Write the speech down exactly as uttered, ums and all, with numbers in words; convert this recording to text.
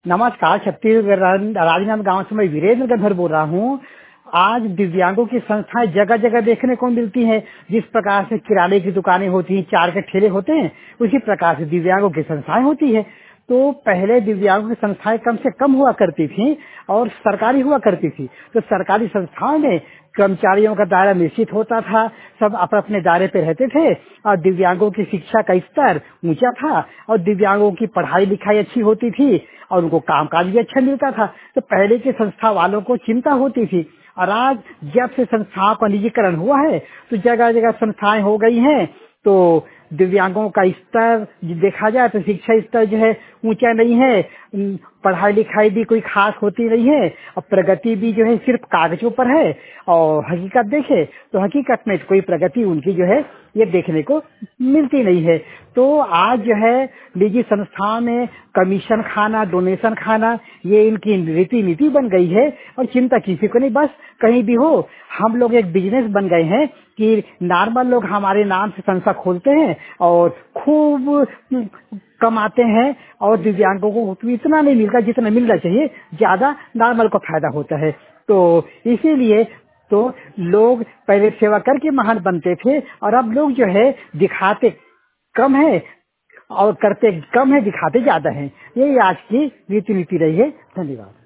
नमस्कार, छत्तीसगढ़ राजनांद गांव से मैं वीरेंद्र गंधर बोल रहा हूँ। आज दिव्यांगों की संस्थाएं जगह जगह देखने को मिलती हैं। जिस प्रकार से किराने की दुकानें होती हैं, चार के ठेले होते हैं, उसी प्रकार से दिव्यांगों की संस्थाएं होती है। तो पहले दिव्यांगों की संस्थाएं कम से कम हुआ करती थी और सरकारी हुआ करती थी। तो सरकारी संस्थाओं में कर्मचारियों का दायरा निश्चित होता था, सब अपने अपने दायरे पे रहते थे और दिव्यांगों की शिक्षा का स्तर ऊंचा था और दिव्यांगों की पढ़ाई लिखाई अच्छी होती थी और उनको कामकाज भी अच्छा मिलता था। तो पहले के संस्था वालों को चिंता होती थी। और आज जब से संस्थाओं का निजीकरण हुआ है तो जगह जगह संस्थाएं हो गई हैं, तो दिव्यांगों का स्तर देखा जाए तो शिक्षा स्तर जो है ऊंचा नहीं है, पढ़ाई लिखाई भी कोई खास होती नहीं है और प्रगति भी जो है सिर्फ कागजों पर है। और हकीकत देखे तो हकीकत में कोई प्रगति उनकी जो है ये देखने को मिलती नहीं है। तो आज जो है निजी संस्थाओं में कमीशन खाना, डोनेशन खाना, ये इनकी रीति नीति बन गई है और चिंता किसी को नहीं। बस कहीं भी हो, हम लोग एक बिजनेस बन गए हैं कि नॉर्मल लोग हमारे नाम से संस्था खोलते हैं और खूब कमाते हैं और दिव्यांगों को इतना नहीं मिलता जितना मिलना चाहिए, ज्यादा नॉर्मल को फायदा होता है। तो इसीलिए तो लोग पहले सेवा करके महान बनते थे और अब लोग जो है दिखाते कम है और करते कम है, दिखाते ज्यादा है। यही आज की रीति नीति रही है। धन्यवाद।